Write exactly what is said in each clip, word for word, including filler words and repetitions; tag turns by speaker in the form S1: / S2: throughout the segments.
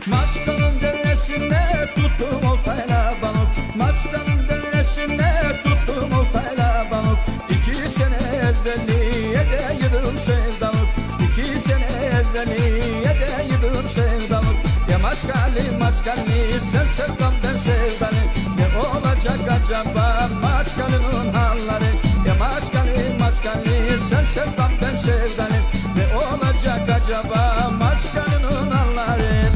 S1: Maçkanın deresinde tuttum oltayla balık. Maçkanın deresinde tuttum oltayla balık. İki sene evveliye de yıdım sevdalık. İki sene evveliye de yıdım sevdalık. Ya maçkali maçkali sen sevdam ben sevdalı. Ne olacak acaba maçkalının halları? Ya maçkali maçkali sen sevdam ben sevdalı. Ne olacak acaba maçkalının halları?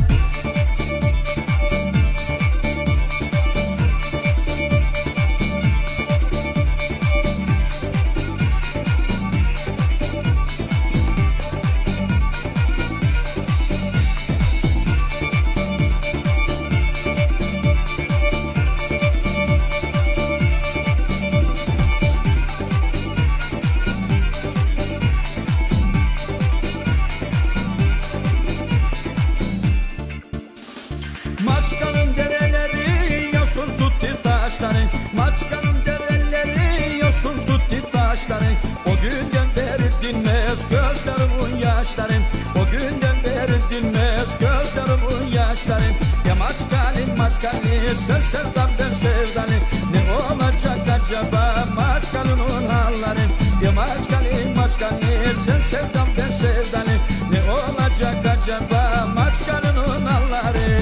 S1: Maçkanın dereleri yosun tuttu taşları. Maçkanın dereleri yosun tuttu taşları. O günden beri dinmez gözlerimin yaşları. O günden beri dinmez gözlerimin yaşları. Ya maçkali maçkali sen sevdam ben sevdalı. Ne olacak acaba maçkalının halları? Ya maçkali maçkali sen sevdam ben sevdalı. Ne olacak acaba maçkalının halları?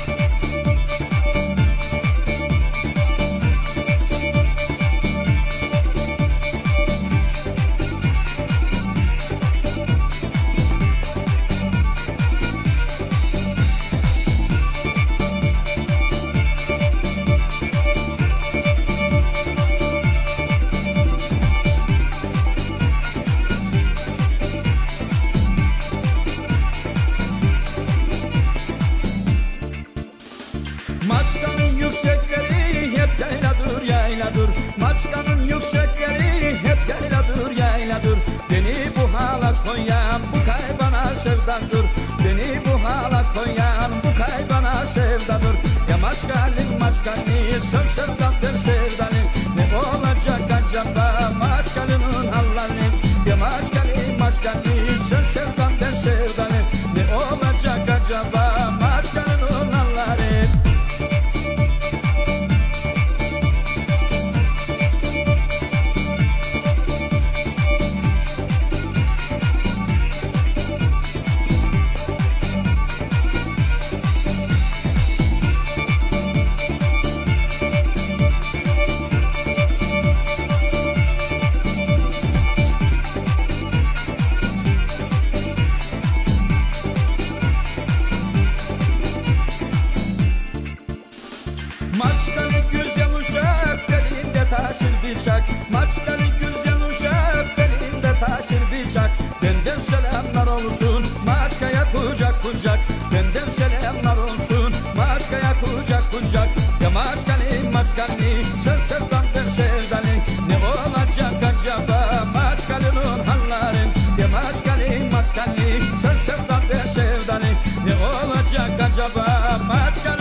S1: Maçkanın yüksekleri hep yayladır yayladır. Maçkanın yüksekleri hep yayladır yayladır. Beni bu hala koyan bu kaybana sevdadır. Beni bu hala koyan bu kaybana sevdadır. Ya maçkali maçkali sen sevdam ben sevdalı. Ne olacak acaba maçkalının halları? Ya maçkali maçkali sen sevdam ben sevdalı. Ne olacak acaba maçkalının halları? Maçkalı güzel uşak belinde taşır bıçak. Maçkalı güzel uşak belinde taşır bıçak. Benden selamlar olsun Maçka'ya kucak kucak. Benden selamlar olsun Maçka'ya kucak kucak. Ya maçkalı maçkalı sen sevdam ben sevdalı. Ne olacak acaba maçkalının halları? Ya maçkalı maçkalı sen sevdam ben sevdalı. Ne olacak acaba maçkalı